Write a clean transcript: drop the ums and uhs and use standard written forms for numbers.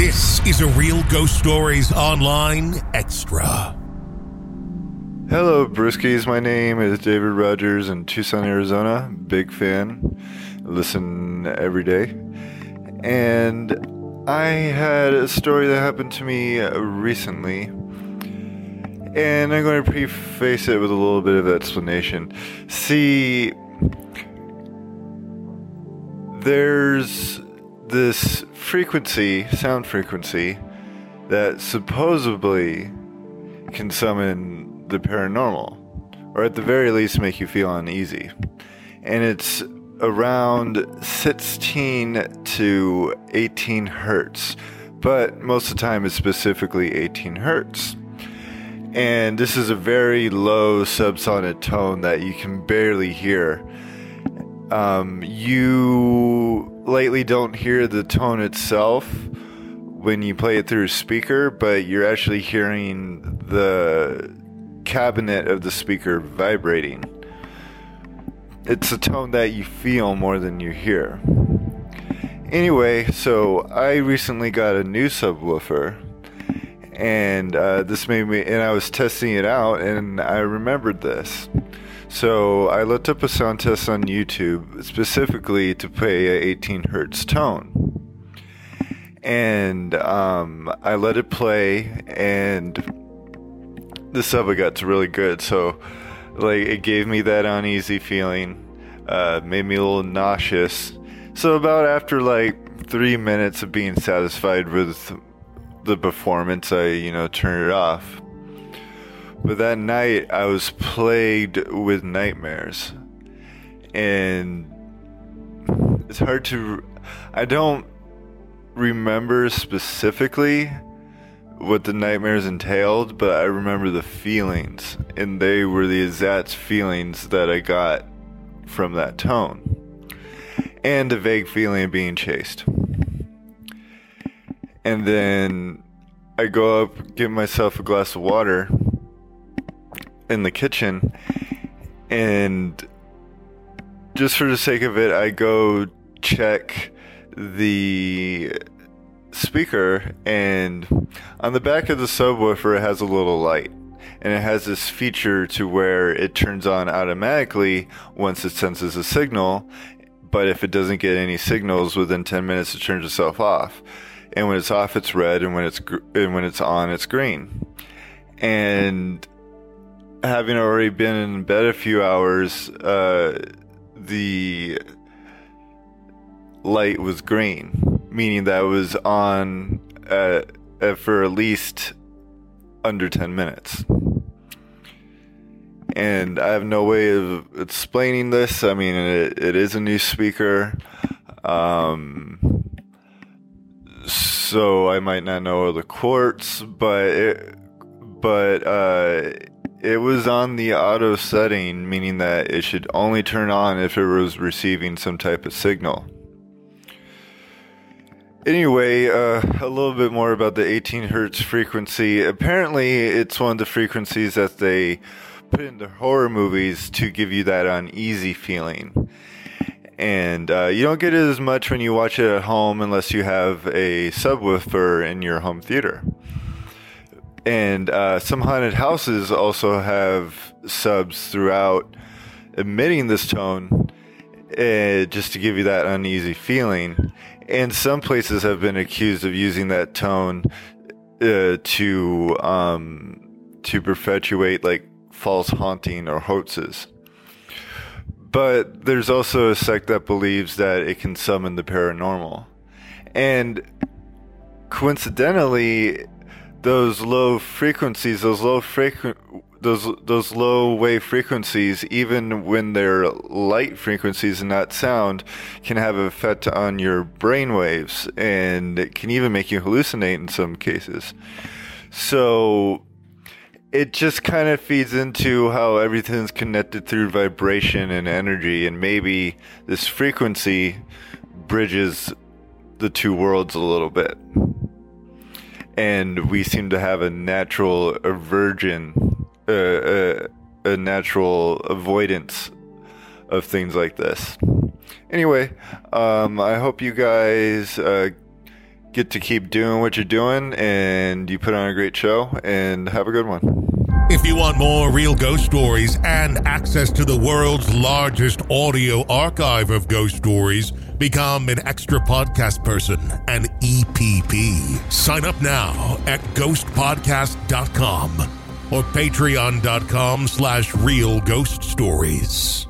This is a Real Ghost Stories Online Extra. Hello, Brewskis. My name is David Rogers in Tucson, Arizona. Big fan. Listen every day. And I had a story that happened to me recently. And I'm going to preface it with a little bit of explanation. See, there's this frequency, sound frequency, that supposedly can summon the paranormal, or at the very least make you feel uneasy. And it's around 16 to 18 hertz, but most of the time it's specifically 18 hertz. And this is a very low subsonic tone that you can barely hear. You likely don't hear the tone itself when you play it through a speaker, but you're actually hearing the cabinet of the speaker vibrating. It's a tone that you feel more than you hear. Anyway, so I recently got a new subwoofer, and this made me, and I was testing it out, and I remembered this. So I looked up a sound test on YouTube specifically to play a 18 hertz tone. And I let it play, and the sub got really good. So like it gave me that uneasy feeling, made me a little nauseous. So about after like 3 minutes of being satisfied with the performance, I turned it off. But that night, I was plagued with nightmares. And it's hard to... I don't remember specifically what the nightmares entailed, but I remember the feelings. And they were the exact feelings that I got from that tone. And a vague feeling of being chased. And then I go up, get myself a glass of water in the kitchen, and just for the sake of it, I go check the speaker, and on the back of the subwoofer it has a little light, and it has this feature to where it turns on automatically once it senses a signal, but if it doesn't get any signals within 10 minutes it turns itself off, and when it's off it's red, and when it's on it's green. And having already been in bed a few hours, the light was green, meaning that it was on for at least under 10 minutes. And I have no way of explaining this. I mean, it is a new speaker, so I might not know the quartz, but it was on the auto setting, meaning that it should only turn on if it was receiving some type of signal. Anyway, a little bit more about the 18 hertz frequency. Apparently, it's one of the frequencies that they put into horror movies to give you that uneasy feeling. And you don't get it as much when you watch it at home unless you have a subwoofer in your home theater. And some haunted houses also have subs throughout emitting this tone, just to give you that uneasy feeling. And some places have been accused of using that tone to perpetuate like false haunting or hoaxes. But there's also a sect that believes that it can summon the paranormal. And coincidentally, those low frequencies, those low wave frequencies, even when they're light frequencies and not sound, can have an effect on your brain waves, and it can even make you hallucinate in some cases. So it just kind of feeds into how everything's connected through vibration and energy, and maybe this frequency bridges the two worlds a little bit. And we seem to have a natural aversion, a natural avoidance of things like this. Anyway, I hope you guys get to keep doing what you're doing, and you put on a great show, and have a good one. If you want more real ghost stories and access to the world's largest audio archive of ghost stories, become an extra podcast person, an EPP. Sign up now at ghostpodcast.com or patreon.com/realghoststories.